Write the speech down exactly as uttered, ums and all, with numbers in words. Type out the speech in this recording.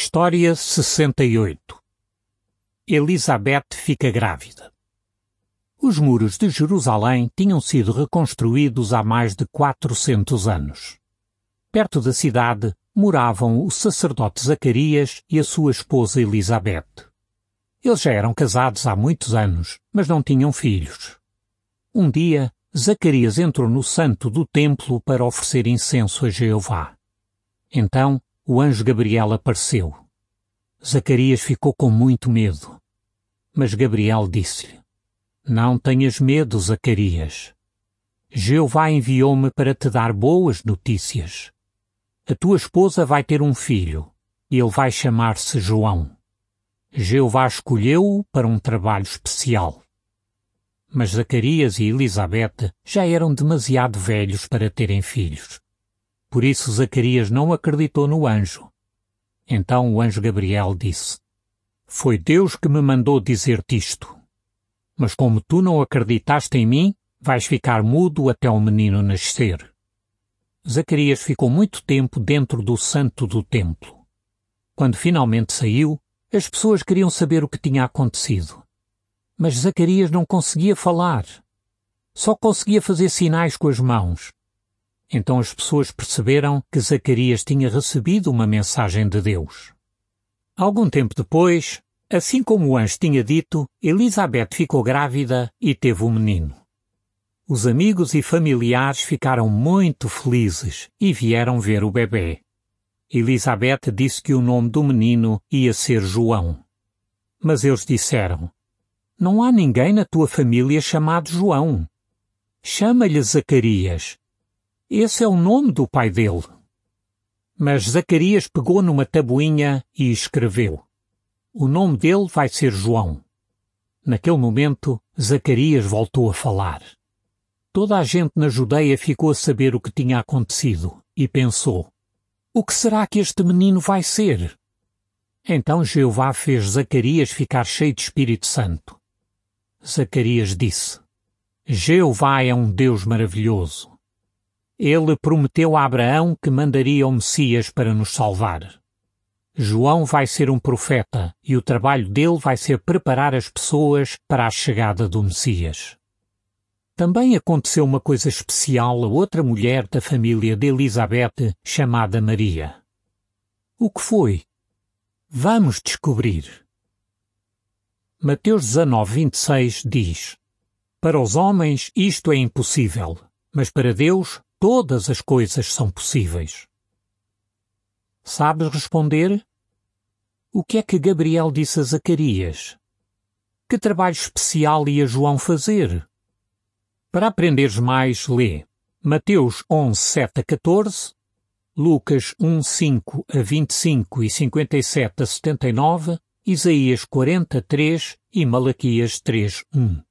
História sessenta e oito. Elizabeth fica grávida. Os muros de Jerusalém tinham sido reconstruídos há mais de quatrocentos anos. Perto da cidade moravam o sacerdote Zacarias e a sua esposa Elizabeth. Eles já eram casados há muitos anos, mas não tinham filhos. Um dia, Zacarias entrou no santo do templo para oferecer incenso a Jeová. Então, o anjo Gabriel apareceu. Zacarias ficou com muito medo. Mas Gabriel disse-lhe: Não tenhas medo, Zacarias. Jeová enviou-me para te dar boas notícias. A tua esposa vai ter um filho, e ele vai chamar-se João. Jeová escolheu-o para um trabalho especial. Mas Zacarias e Elizabeth já eram demasiado velhos para terem filhos. Por isso Zacarias não acreditou no anjo. Então o anjo Gabriel disse: Foi Deus que me mandou dizer-te isto. Mas como tu não acreditaste em mim, vais ficar mudo até o menino nascer. Zacarias ficou muito tempo dentro do santo do templo. Quando finalmente saiu, as pessoas queriam saber o que tinha acontecido. Mas Zacarias não conseguia falar. Só conseguia fazer sinais com as mãos. Então as pessoas perceberam que Zacarias tinha recebido uma mensagem de Deus. Algum tempo depois, assim como o anjo tinha dito, Elizabeth ficou grávida e teve um menino. Os amigos e familiares ficaram muito felizes e vieram ver o bebê. Elizabeth disse que o nome do menino ia ser João. Mas eles disseram: Não há ninguém na tua família chamado João. Chama-lhe Zacarias. Esse é o nome do pai dele. Mas Zacarias pegou numa tabuinha e escreveu: O nome dele vai ser João. Naquele momento, Zacarias voltou a falar. Toda a gente na Judeia ficou a saber o que tinha acontecido e pensou: O que será que este menino vai ser? Então Jeová fez Zacarias ficar cheio de Espírito Santo. Zacarias disse: Jeová é um Deus maravilhoso. Ele prometeu a Abraão que mandaria o Messias para nos salvar. João vai ser um profeta e o trabalho dele vai ser preparar as pessoas para a chegada do Messias. Também aconteceu uma coisa especial a outra mulher da família de Elizabeth, chamada Maria. O que foi? Vamos descobrir. Mateus dezanove, vinte e seis diz: Para os homens isto é impossível, mas para Deus todas as coisas são possíveis. Sabes responder? O que é que Gabriel disse a Zacarias? Que trabalho especial ia João fazer? Para aprenderes mais, lê Mateus onze, sete a catorze, Lucas um, cinco a vinte e cinco e cinquenta e sete a setenta e nove, Isaías quarenta, três e Malaquias três, um.